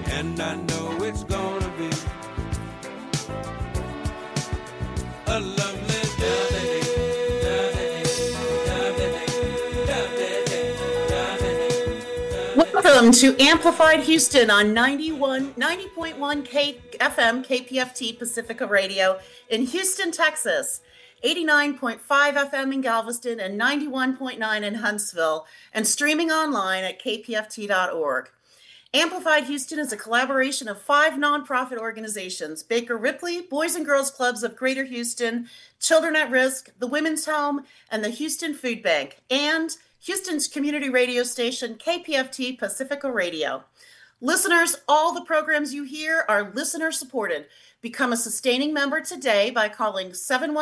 and I know it's gonna be a lovely day. Welcome to Amplified Houston on 90.1 FM KPFT Pacifica Radio in Houston, Texas, 89.5 FM in Galveston, and 91.9 in Huntsville, and streaming online at kpft.org. Amplified Houston is a collaboration of 5 nonprofit organizations: Baker Ripley, Boys and Girls Clubs of Greater Houston, Children at Risk, the Women's Home, and the Houston Food Bank, and Houston's community radio station, KPFT Pacifica Radio. Listeners, all the programs you hear are listener supported. Become a sustaining member today by calling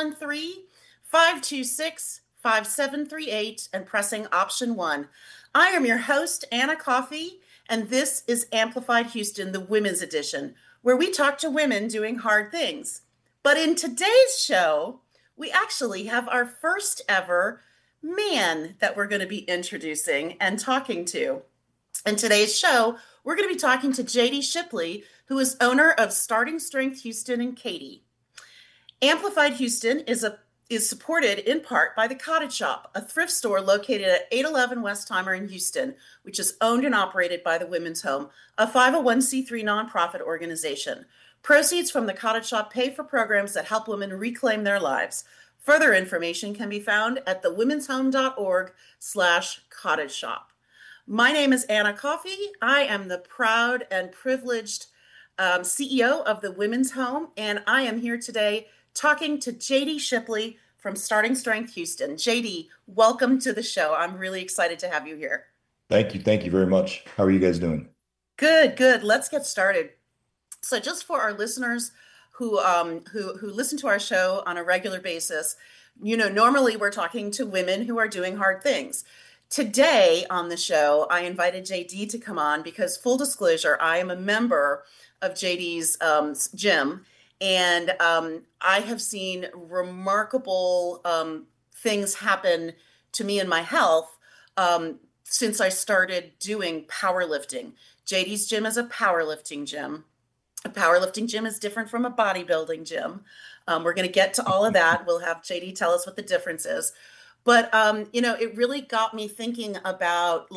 713-526-5738 and pressing option 1. I am your host, Anna Coffey, and this is Amplified Houston, the Women's Edition, where we talk to women doing hard things. But in today's show, we actually have our first ever man that we're going to be introducing and talking to. In today's show, we're going to be talking to JD Shipley, who is owner of Starting Strength Houston and Katy. Amplified Houston is supported in part by the Cottage Shop, a thrift store located at 811 Westheimer in Houston, which is owned and operated by the Women's Home, a 501c3 nonprofit organization. Proceeds from the Cottage Shop pay for programs that help women reclaim their lives. Further information can be found at thewomens'home.org/cottage shop. My name is Anna Coffey. I am the proud and privileged CEO of the Women's Home, and I am here today talking to JD Shipley from Starting Strength Houston. JD, welcome to the show. I'm really excited to have you here. Thank you. Thank you very much. How are you guys doing? Good. Let's get started. So just for our listeners who listen to our show on a regular basis, normally we're talking to women who are doing hard things. Today on the show, I invited JD to come on because, full disclosure, I am a member of JD's gym, and I have seen remarkable things happen to me in my health since I started doing powerlifting. JD's gym is a powerlifting gym. A powerlifting gym is different from a bodybuilding gym. We're going to get to all of that. We'll have JD tell us what the difference is. But, it really got me thinking about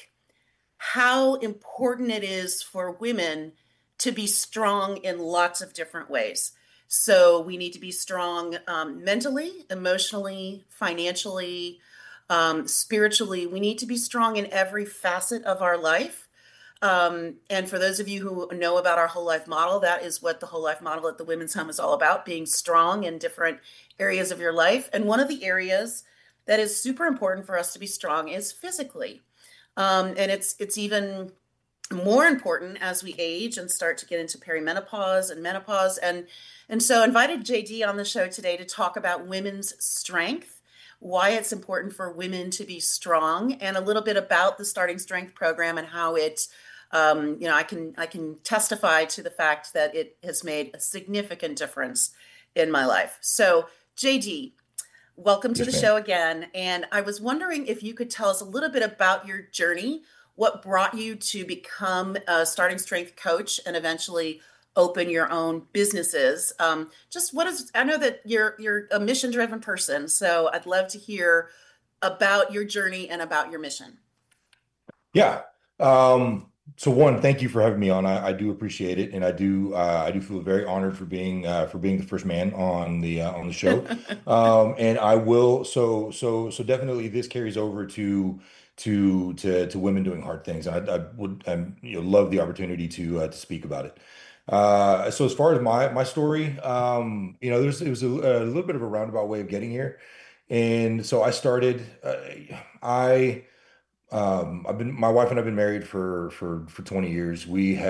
how important it is for women to be strong in lots of different ways. So we need to be strong mentally, emotionally, financially, spiritually. We need to be strong in every facet of our life. And for those of you who know about our whole life model, that is what the whole life model at the Women's Home is all about: being strong in different areas of your life. And one of the areas that is super important for us to be strong is physically. And it's even more important as we age and start to get into perimenopause and menopause. And so I invited JD on the show today to talk about women's strength, why it's important for women to be strong, and a little bit about the Starting Strength program and how it I can testify to the fact that it has made a significant difference in my life. So, JD, welcome to the show again. And I was wondering if you could tell us a little bit about your journey, what brought you to become a Starting Strength coach and eventually open your own businesses. I know that you're a mission-driven person, so I'd love to hear about your journey and about your mission. Yeah. So one, thank you for having me on. I do appreciate it, and I do feel very honored for being the first man on the show. And I will so definitely this carries over to women doing hard things. I would love the opportunity to speak about it. So as far as my story, it was a little bit of a roundabout way of getting here, and so I started. My wife and I've been married for 20 years.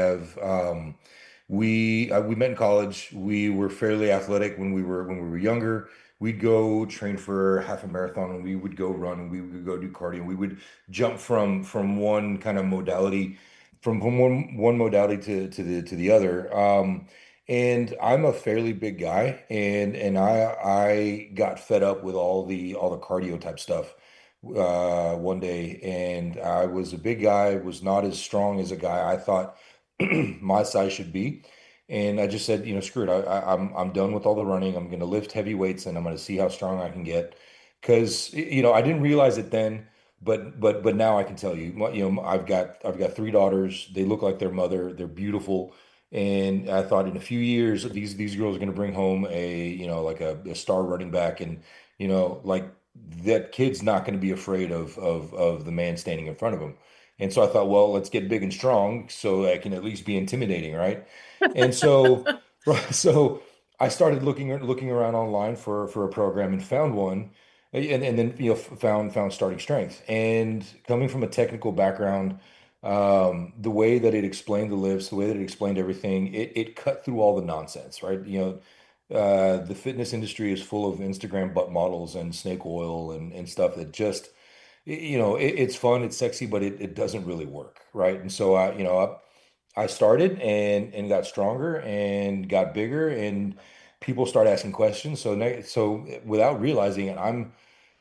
We met in college. We were fairly athletic when we were younger. We'd go train for half a marathon, and we would go run, and we would go do cardio. We would jump from one kind of modality, from one modality to the other. And I'm a fairly big guy, and I got fed up with all the cardio type stuff one day, and I was a big guy, was not as strong as a guy I thought my size should be. And I just said, screw it. I'm done with all the running. I'm going to lift heavy weights and I'm going to see how strong I can get. Because, I didn't realize it then, but now I can tell you, I've got three daughters. They look like their mother. They're beautiful. And I thought in a few years, these girls are going to bring home like a star running back. And, like that kid's not going to be afraid of the man standing in front of him. And so I thought, well, let's get big and strong so I can at least be intimidating, right? And so, so I started looking around online for a program and found one, and then found Starting Strength. And coming from a technical background, the way that it explained the lifts, the way that it explained everything, it cut through all the nonsense, right? The fitness industry is full of Instagram butt models and snake oil and stuff that just it's fun, it's sexy, but it doesn't really work, right? And so I started and got stronger and got bigger, and people start asking questions. So without realizing it, I'm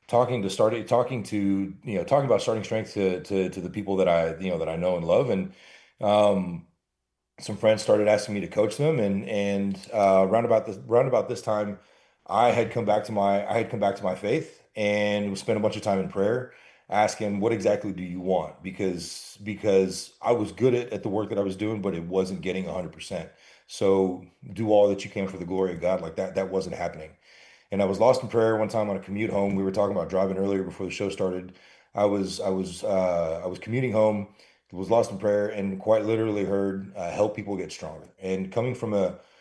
talking about Starting Strength to the people that I know and love, and um, some friends started asking me to coach them, and round about this time, I had come back to my faith and spent a bunch of time in prayer, asking what exactly do you want, because I was good at the work that I was doing, but it wasn't getting 100%. So do all that you can for the glory of God, like that wasn't happening. And I was lost in prayer one time on a commute home. We were talking about driving earlier before the show started. I was commuting home, was lost in prayer, and quite literally heard help people get stronger. And coming from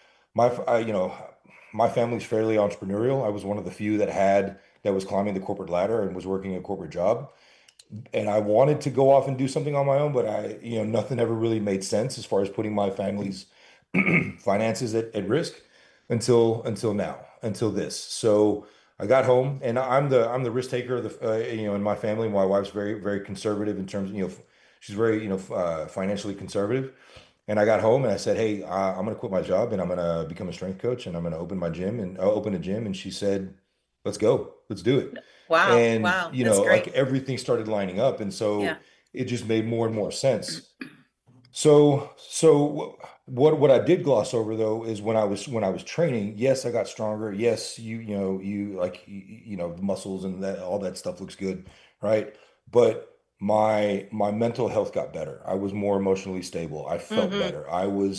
my family's fairly entrepreneurial. I was one of the few that was climbing the corporate ladder and was working a corporate job. And I wanted to go off and do something on my own, but nothing ever really made sense as far as putting my family's finances at risk until now, until this. So I got home, and I'm the risk taker of in my family. My wife's very very conservative in terms, she's very financially conservative. And I got home and I said, "Hey, I'm going to quit my job and I'm going to become a strength coach and I'm going to open a gym." And she said, "Let's go, let's do it." Wow, And wow, that's like great. everything started lining up, and Yeah. so it just made more and more sense. So what I did gloss over though is when I was training, yes, I got stronger. Yes, the muscles and that all that stuff looks good, right? But my mental health got better. I was more emotionally stable. I felt Hmm. better.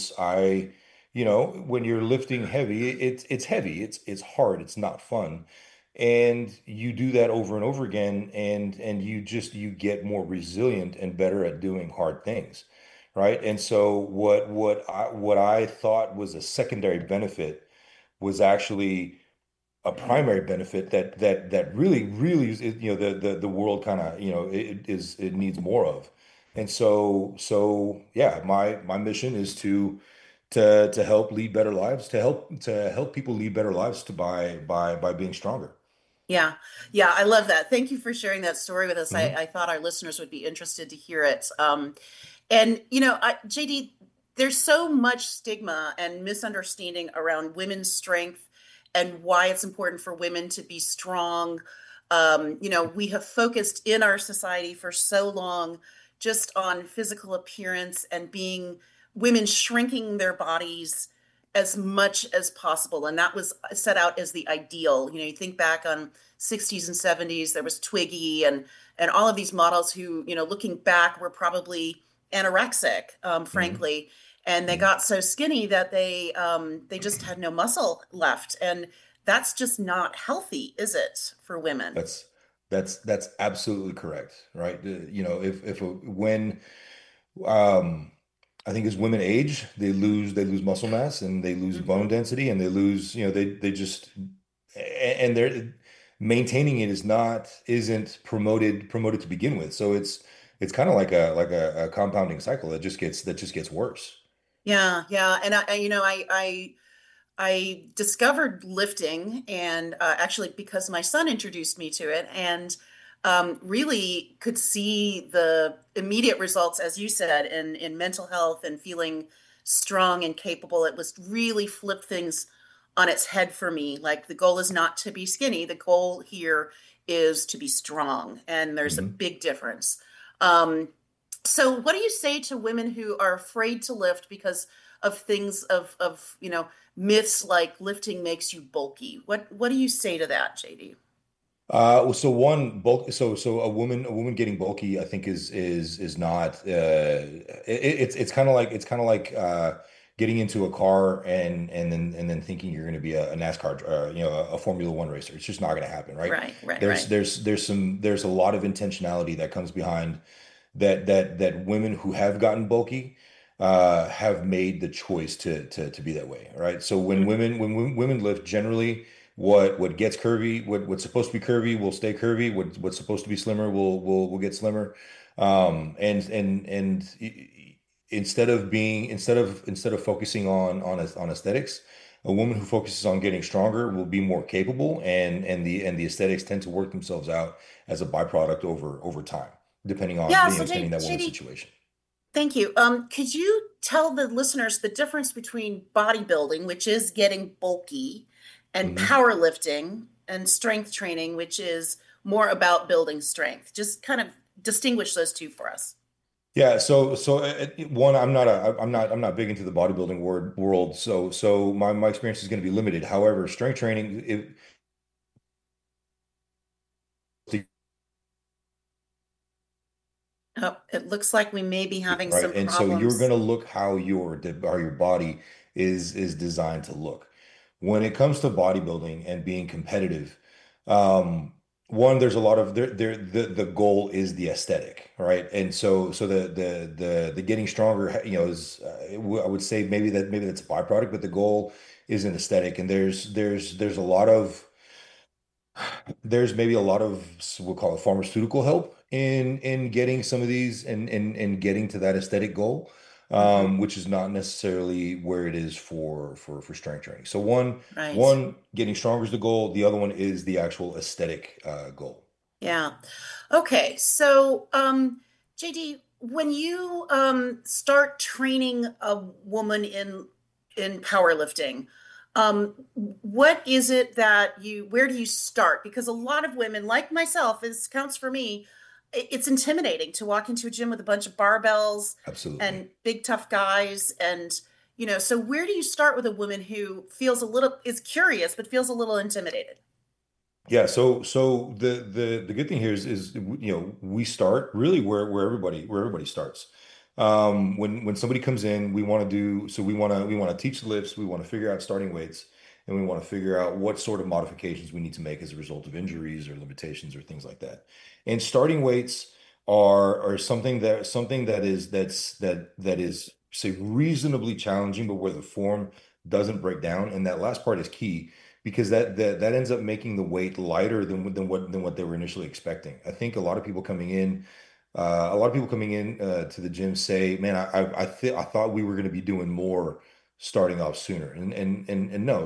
When you're lifting heavy, it's heavy. It's hard. It's not fun. And you do that over and over again, and you get more resilient and better at doing hard things, right? And so what I thought was a secondary benefit was actually a primary benefit that really is, the world kind of it needs more of. And so yeah, my mission is to help lead better lives, to help people lead better lives to by being stronger. Yeah. Yeah, I love that. Thank you for sharing that story with us. I, Hmm. I thought our listeners would be interested to hear it. And JD, there's so much stigma and misunderstanding around women's strength and why it's important for women to be strong. We have focused in our society for so long just on physical appearance and being women shrinking their bodies as much as possible. And that was set out as the ideal. You think back on 60s and 70s, there was Twiggy and all of these models who, looking back, were probably anorexic, Hmm. frankly, and they got so skinny that they just had no muscle left, and that's just not healthy, is it, for women? That's that's absolutely correct, right? If when I think as women age, they lose muscle mass and they lose bone Hmm. density and they lose, they just and they're maintaining it isn't promoted to begin with. So it's kind of like a compounding cycle that just gets worse. Yeah, yeah, and I discovered lifting, and actually because my son introduced me to it, and really could see the immediate results, as you said, in mental health and feeling strong and capable. It was really flipped things on its head for me. Like, the goal is not to be skinny. The goal here is to be strong, and there's a Hmm. big difference. Um, So what do you say to women who are afraid to lift because of things of, myths like lifting makes you bulky? What do you say to that, JD? So one bulk, so a woman getting bulky, I think is not it's kind of like getting into a car and then thinking you're going to be a NASCAR a Formula One racer. It's just not going to happen, right? Right, right, There's right. there's there's some there's a lot of intentionality that comes behind that women who have gotten bulky have made the choice to be that way, right? So Hmm. when women lift, generally what gets curvy, what's supposed to be curvy will stay curvy. What's supposed to be slimmer will get slimmer. And instead of focusing on aesthetics, a woman who focuses on getting stronger will be more capable, and the aesthetics tend to work themselves out as a byproduct over time, depending on Yeah, you so know depending on that woman's JD, situation. thank you. Could you tell the listeners the difference between bodybuilding, which is getting bulky, and Mhm. powerlifting and strength training, which is more about building strength? Just kind of distinguish those two for us. Yeah, one, I'm not big into the bodybuilding world, so my experience is going to be limited. However, strength training, Oh, it looks like we may be having right? some And so you're going problems. to look how your body is designed to look. When it comes to bodybuilding and being competitive, um, one, there's a lot of the goal is the aesthetic, right? And so the getting stronger, is I would say maybe that's a byproduct, but the goal is an aesthetic, and there's maybe a lot of we'll call it pharmaceutical help in getting some of these and getting to that aesthetic goal, Hmm. which is not necessarily where it is for strength training. So one Right. one getting stronger is the goal. The other one is the actual aesthetic goal. Yeah. Okay. So, JD, when you start training a woman in powerlifting, what is it that where do you start? Because a lot of women, like myself, this counts for me, it's intimidating to walk into a gym with a bunch of barbells Absolutely. and big tough guys and so where do you start with a woman who is curious but feels a little intimidated? Yeah, so the good thing here is we start really where everybody starts. When somebody comes in, we want to teach lifts, we want to figure out starting weights, and we want to figure out what sort of modifications we need to make as a result of injuries or limitations or things like that. And starting weights are something that is say reasonably challenging, but where the form doesn't break down, and that last part is key because that ends up making the weight lighter than what they were initially expecting. I think a lot of people coming in to the gym say, "Man, I thought we were going to be doing more starting off sooner," and no,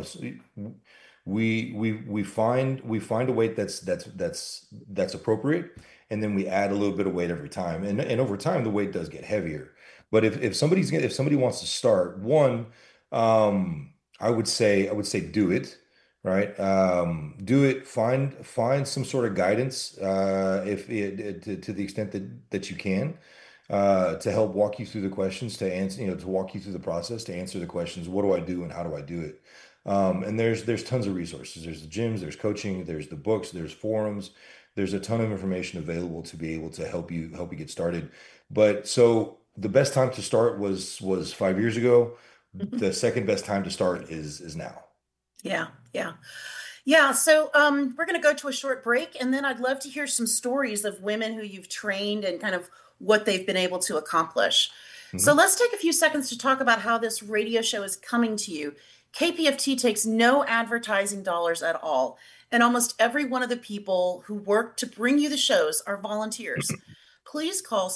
we find a weight that's appropriate, and then we add a little bit of weight every time, and over time the weight does get heavier. But if somebody wants to start one, I would say do it. Right. Do it. Find some sort of guidance, if to the extent that you can, to help walk you through the questions, to answer, to walk you through the process, to answer the questions. What do I do and how do I do it? And there's tons of resources. There's the gyms, there's coaching, there's the books, there's forums. There's a ton of information available to be able to help you get started. But so the best time to start was 5 years ago. The second best time to start is now. Yeah, yeah. Yeah, so we're going to go to a short break, and then I'd love to hear some stories of women who you've trained and kind of what they've been able to accomplish. So Mhm. let's take a few seconds to talk about how this radio show is coming to you. KPFT takes no advertising dollars at all, and almost every one of the people who work to bring you the shows are volunteers. Please call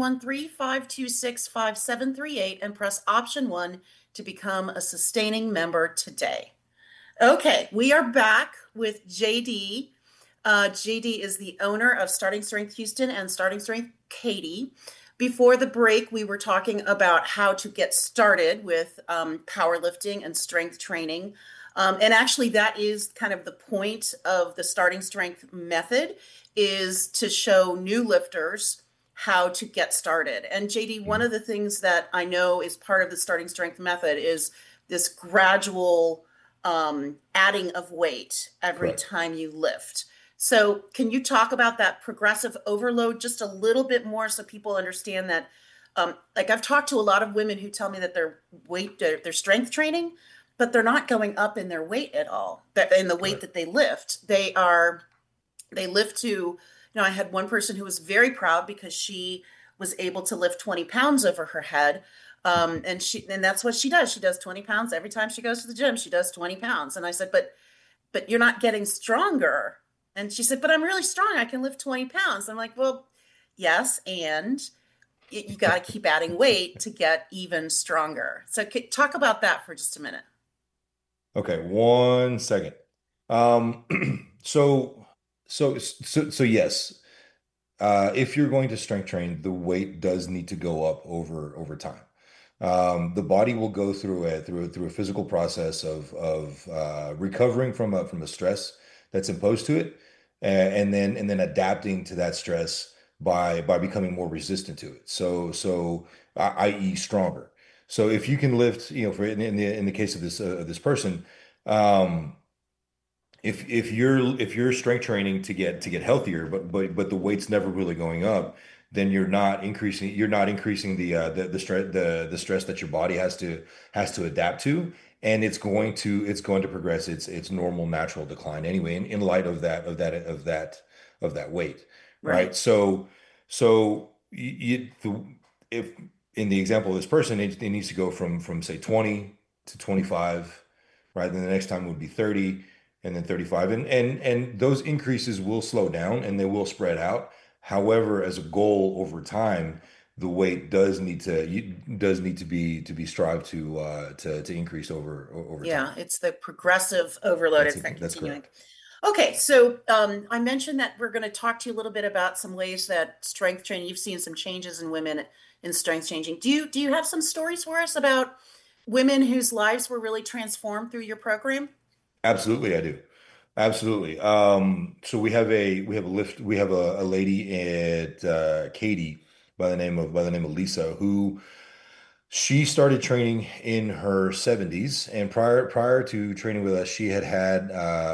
713-526-5738 and press option 1 to become a sustaining member today. Okay, we are back with JD. JD is the owner of Starting Strength Houston and Starting Strength Katy. Before the break, we were talking about how to get started with powerlifting and strength training. And actually, that is kind of the point of the Starting Strength method, is to show new lifters how to get started. And JD, one Mhm. of the things that I know is part of the starting strength method is this gradual adding of weight every Correct. time you lift. So, can you talk about that progressive overload just a little bit more so people understand that? Like I've talked to a lot of women who tell me that their strength training, but they're not going up in their weight at all. That in the weight Correct. that they lift, they lift to, I had one person who was very proud because she was able to lift 20 pounds over her head. And that's what she does. She does 20 pounds every time she goes to the gym. She does 20 pounds. And I said, but you're not getting stronger. And she said, but I'm really strong. I can lift 20 pounds. I'm like, well, yes. And you got to keep adding weight to get even stronger. So talk about that for just a minute. Okay, 1 second. Um, so, so yes, if you're going to strength train, the weight does need to go up over time. The body will go through a physical process of recovering from a stress that's imposed to it, and then adapting to that stress by becoming more resistant to it. I.e. stronger. So if you can lift, for in the case of this person, um, if you're strength training to get healthier, but the weight's never really going up, then you're not increasing the stress that your body has to adapt to, and it's going to progress its normal natural decline anyway, in light of that weight, right? Right. If in the example of this person, it needs to go from say 20 to 25, right? Then the next time would be 30 and then 35, and those increases will slow down and they will spread out. However, as a goal over time, the weight does need to be strived to increase over time. Yeah, it's the progressive overload. That's It's that that's continuing. correct. Okay, so I mentioned that we're going to talk to you a little bit about some ways that strength training. You've seen some changes in women in strength changing. Do you have some stories for us about women whose lives were really transformed through your program? Absolutely, I do. Absolutely. So we have a lady at Katie by the name of Lisa, who she started training in her 70s, and prior to training with us, she had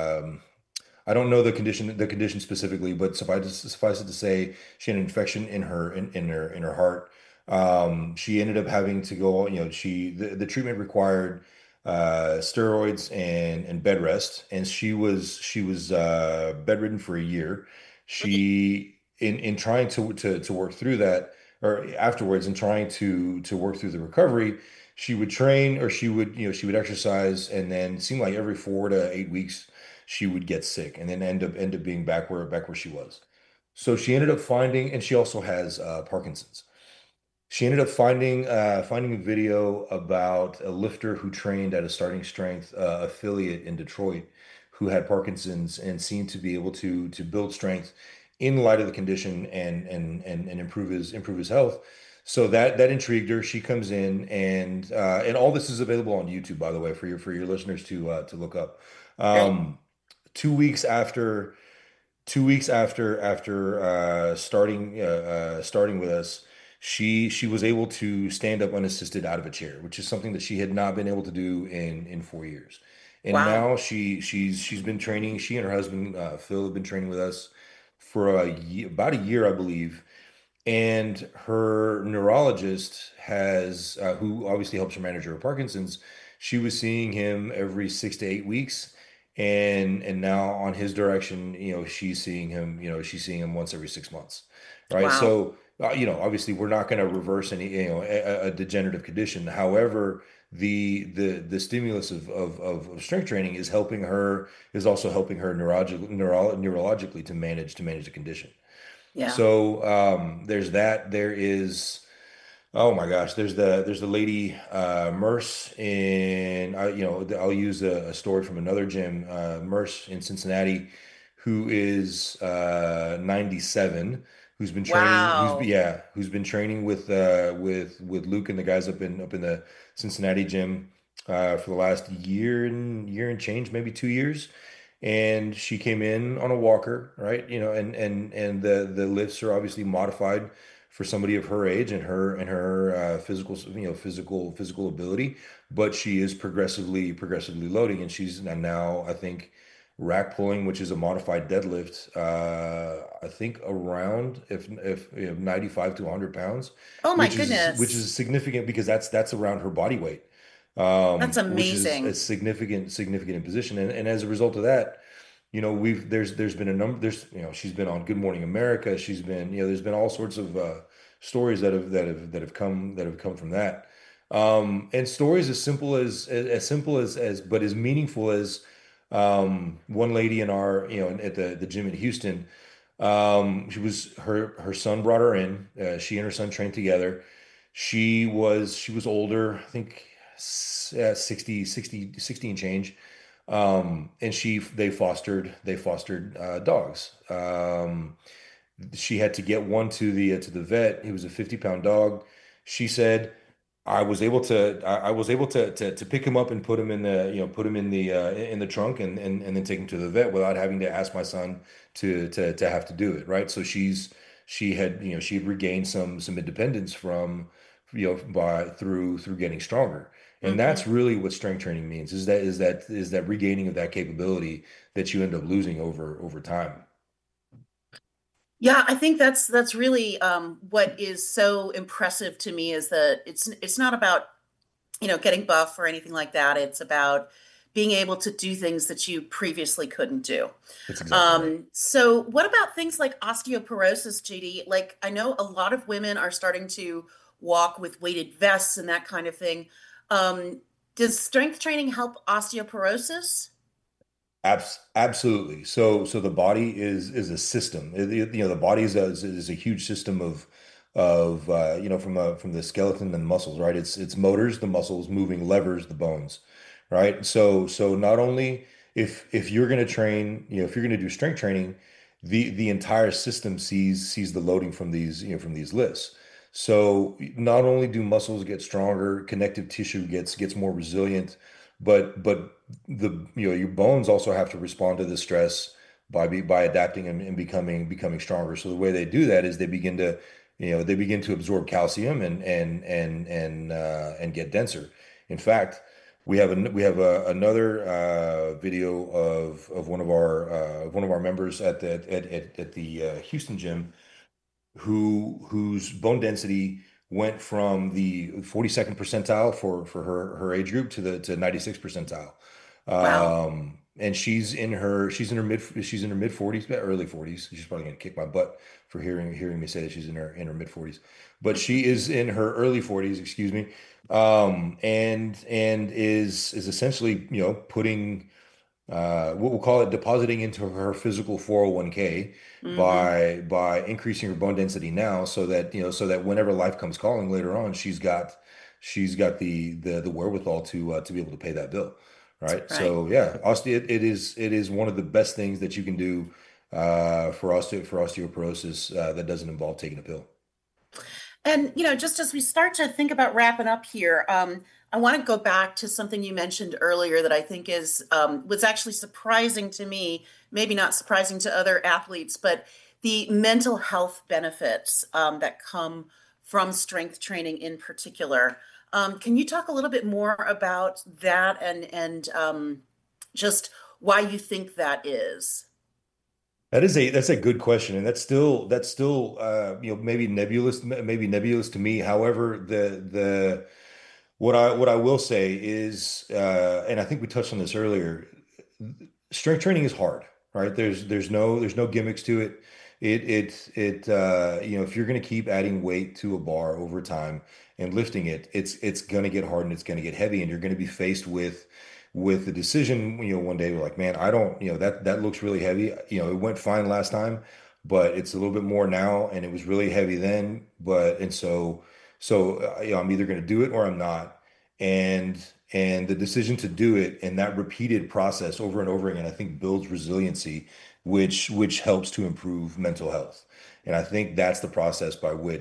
I don't know the condition specifically, but suffice it to say, she had an infection in her heart. She ended up having to go, the treatment required steroids and bed rest, and she was bedridden for a year. She in trying to work through that, or afterwards, in trying to work through the recovery, she would train, or she would exercise, and then it seemed like every 4 to 8 weeks she would get sick and then end up being back where she was. So she ended up finding, and she also has Parkinson's. She ended up finding a video about a lifter who trained at a starting strength affiliate in Detroit, who had Parkinson's and seemed to be able to build strength in light of the condition, and improve his health. So that intrigued her. She comes in, and all this is available on YouTube, by the way, for your listeners to look up. Great. Um, 2 weeks after 2 weeks after starting with us, she was able to stand up unassisted out of a chair, which is something that she had not been able to do in 4 years. And Wow. now she's been training. She and her husband Phil have been training with us for about a year, I believe. And her neurologist who obviously helps her manage her Parkinson's. She was seeing him every 6 to 8 weeks, and now on his direction, she's seeing him once every 6 months, right? Wow. So, obviously, we're not going to reverse any, a degenerative condition. However, the stimulus of strength training is also helping her neurologically to manage the condition. Yeah. So there's that. There is, oh my gosh, there's the lady Merce I'll use a story from another gym, Merce in Cincinnati, who is 97, Wow. who's been training with Luke and the guys up in the Cincinnati gym for the last year and change, maybe 2 years. And she came in on a walker, right? And the lifts are obviously modified for somebody of her age and her physical, physical ability. But she is progressively loading, and she's now I think rack pulling, which is a modified deadlift. I think around if 95 to 100 pounds, Oh my which goodness. is significant because that's around her body weight, That's which is a amazing. significant position. And as a result of that, we've there's been a number there's she's been on Good Morning America. She's been there's been all sorts of stories that have come from that. And stories as simple as but as meaningful as one lady in our at the gym in Houston. She was her son brought her in. She and her son trained together. She was older, I think 60 and change. And they fostered dogs. She had to get one to the vet. He was a 50-pound dog. She said, I was able to pick him up and put him in the trunk and then take him to the vet without having to ask my son to have to do it, right? So she had regained some independence from by through getting stronger. And Hmm. that's really what strength training means, is that regaining of that capability that you end up losing over time. Yeah, I think that's really what is so impressive to me is that it's not about, getting buff or anything like that. It's about being able to do things that you previously couldn't do. That's exactly right. So what about things like osteoporosis, JD? Like I know a lot of women are starting to walk with weighted vests and that kind of thing. Um, does strength training help osteoporosis? Absolutely. So the body is a system. The body is a huge system of from the skeleton and the muscles, right? It's motors, the muscles, moving levers, the bones, right? So not only if you're going to train, if you're going to do strength training, the entire system sees the loading from these lifts. So not only do muscles get stronger, connective tissue gets more resilient, but your bones also have to respond to the stress by adapting and becoming stronger. So the way they do that is they begin to absorb calcium and get denser. In fact, another video of one of our members at the Houston gym whose bone density went from the 42nd percentile for her age group to 96th percentile. Wow. And she's in her mid 40s, early 40s. She's probably gonna kick my butt for hearing me say that she's in her mid 40s. But she is in her early 40s, excuse me. And is essentially, putting what we'll call it depositing into her physical 401k Hmm. by increasing her bone density now, so that whenever life comes calling later on, she's got the wherewithal to be able to pay that bill, right? Right. So yeah, it is one of the best things that you can do for osteoporosis that doesn't involve taking a pill. And, just as we start to think about wrapping up here, I want to go back to something you mentioned earlier that I think was actually surprising to me, maybe not surprising to other athletes, but the mental health benefits that come from strength training in particular. Can you talk a little bit more about that and just why you think that is? That's a good question, and that's still maybe nebulous to me. However, the what I will say is, and I think we touched on this earlier, strength training is hard, right? There's no gimmicks to it. If you're going to keep adding weight to a bar over time and lifting it, it's going to get hard and it's going to get heavy, and you're going to be faced with the decision, one day you're like, man, I don't, that looks really heavy. It went fine last time, but it's a little bit more now, and it was really heavy then. So I'm either going to do it or I'm not. And the decision to do it and that repeated process over and over again, I think builds resiliency, which helps to improve mental health. And I think that's the process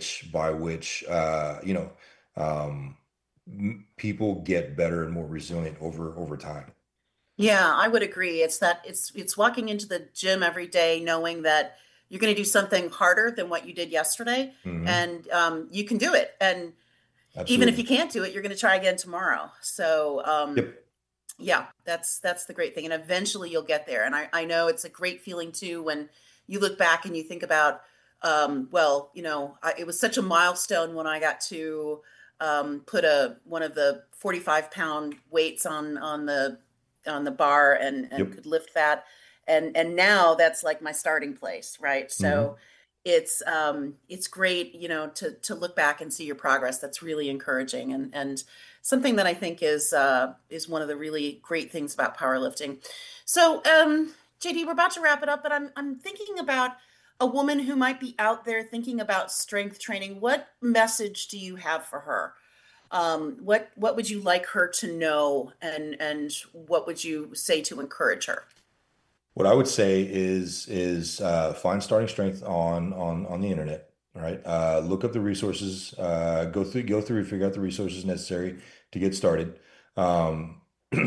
by which people get better and more resilient over time. Yeah, I would agree. It's walking into the gym every day knowing that you're going to do something harder than what you did yesterday, Hmm. and you can do it. And even if Absolutely. you can't do it, you're going to try again tomorrow. So Yep. yeah, that's the great thing. And eventually you'll get there. And I know it's a great feeling too when you look back and you think about, well, it was such a milestone when I got to put one of the 45-pound weights on the bar and Yep. could lift that. And now that's like my starting place, right? Hmm. So it's great, to look back and see your progress. That's really encouraging and something that I think is one of the really great things about powerlifting. So, JD, we're about to wrap it up, but I'm thinking about a woman who might be out there thinking about strength training. What message do you have for her? What would you like her to know, and what would you say to encourage her? What I would say is find starting strength on the internet, right? Look up the resources, go through, figure out the resources necessary to get started. Um,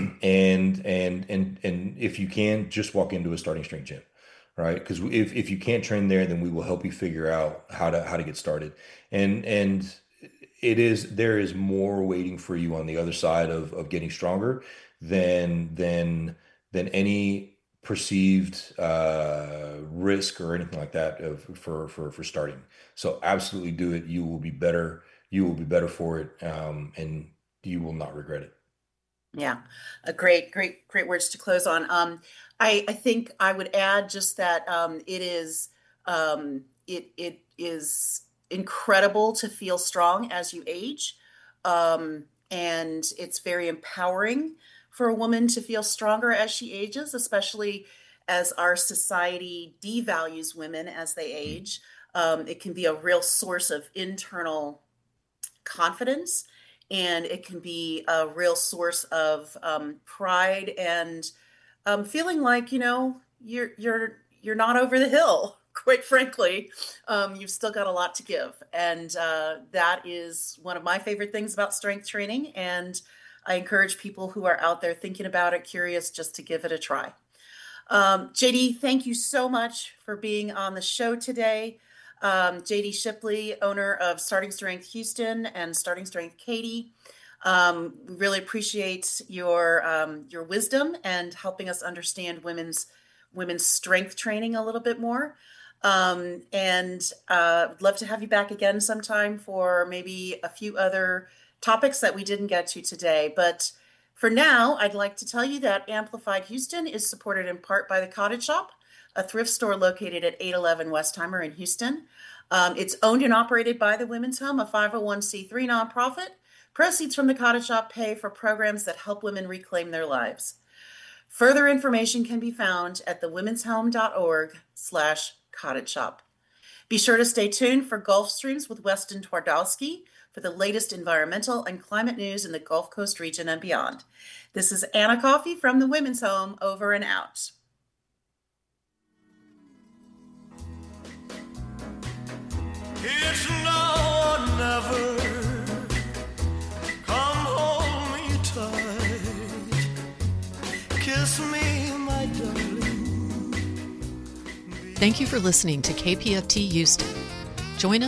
and if you can, just walk into a starting strength gym, right? Because if you can't train there, then we will help you figure out how to get started. And there is more waiting for you on the other side of getting stronger than any perceived risk or anything like that for starting. So absolutely do it. You will be better. You will be better for it, and you will not regret it. Yeah, a great words to close on. I think I would add just that it is incredible to feel strong as you age, and it's very empowering for a woman to feel stronger as she ages, especially as our society devalues women as they age. It can be a real source of internal confidence, and it can be a real source of pride and feeling like you're not over the hill. Quite frankly, you've still got a lot to give, and that is one of my favorite things about strength training. And I encourage people who are out there thinking about it, curious, just to give it a try. JD, thank you so much for being on the show today. JD Shipley, owner of Starting Strength Houston and Starting Strength Katy. We really appreciate your wisdom and helping us understand women's strength training a little bit more. And I'd love to have you back again sometime for maybe a few other topics that we didn't get to today. But for now, I'd like to tell you that Amplified Houston is supported in part by the Cottage Shop, a thrift store located at 811 Westheimer in Houston. It's owned and operated by the Women's Home, a 501c3 nonprofit. Proceeds from the Cottage Shop pay for programs that help women reclaim their lives. Further information can be found at thewomens'home.org/cottage shop. Be sure to stay tuned for Gulf Streams with Weston Twardowski for the latest environmental and climate news in the Gulf Coast region and beyond. This is Anna Coffey from the Women's Home, over and out. It's now or never. Come hold me tight. Kiss me, my darling. Thank you for listening to KPFT Houston. Join us